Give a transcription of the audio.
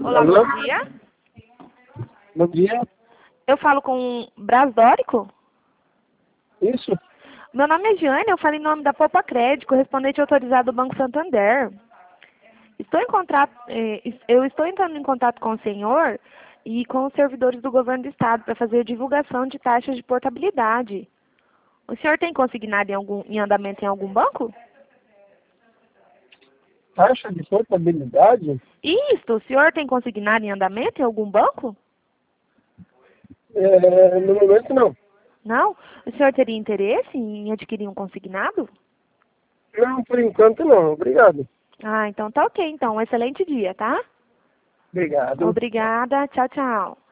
Olá, Alô? bom dia. Bom dia. Eu falo com Brasdórico. Isso? Meu nome é Jane, eu falo em nome da Poupa Crédito, correspondente autorizado do Banco Santander. Eu estou entrando em contato com o senhor e com os servidores do governo do estado para fazer divulgação de taxas de portabilidade. O senhor tem consignado em andamento em algum banco? Taxa de portabilidade? Isso, o senhor tem consignado em andamento em algum banco? No momento não. Não? O senhor teria interesse em adquirir um consignado? Não, por enquanto não. Obrigado. Ah, então tá ok, então. Um excelente dia, tá? Obrigado. Obrigada. Tchau, tchau.